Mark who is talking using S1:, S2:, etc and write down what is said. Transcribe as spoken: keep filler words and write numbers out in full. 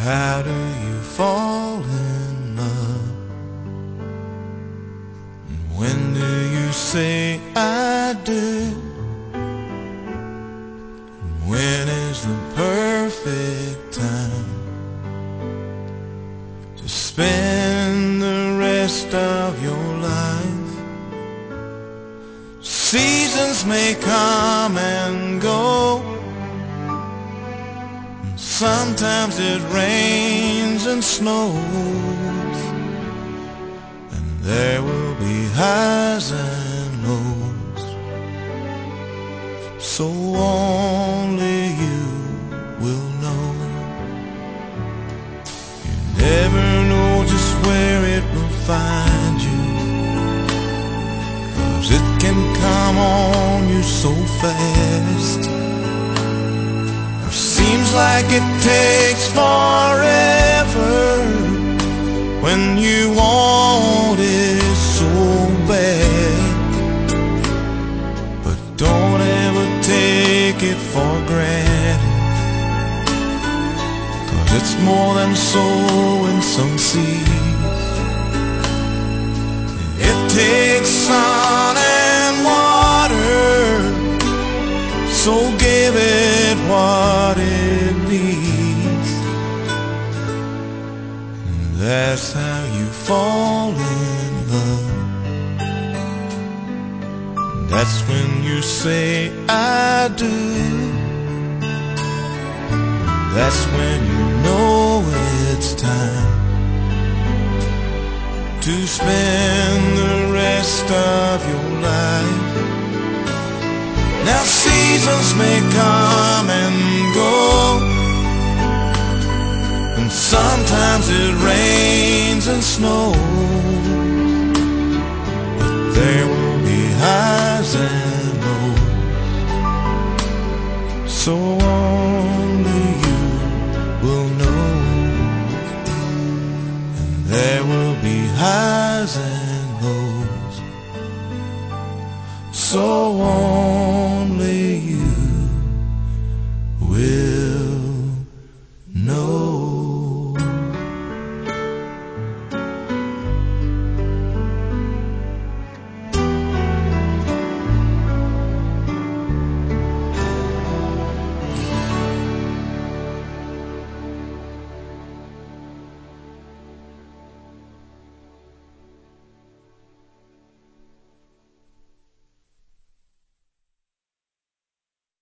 S1: How do you fall in love? And when do you say I do? And when is the perfect time to spend the rest of your life? Seasons may come and go, sometimes it rains and snows, and there will be highs and lows. So only you will know. You never know just where it will find you, 'cause it can come on you so fast. Seems like it takes forever when you want it so bad. But don't ever take it for granted, 'cause it's more than sowing some seeds. It takes sun and water, so give it what it needs. And that's how you fall in love. That's when you say I do. That's when you know it's time to spend the rest of your life. Now seasons may come and go, and sometimes it rains and snows,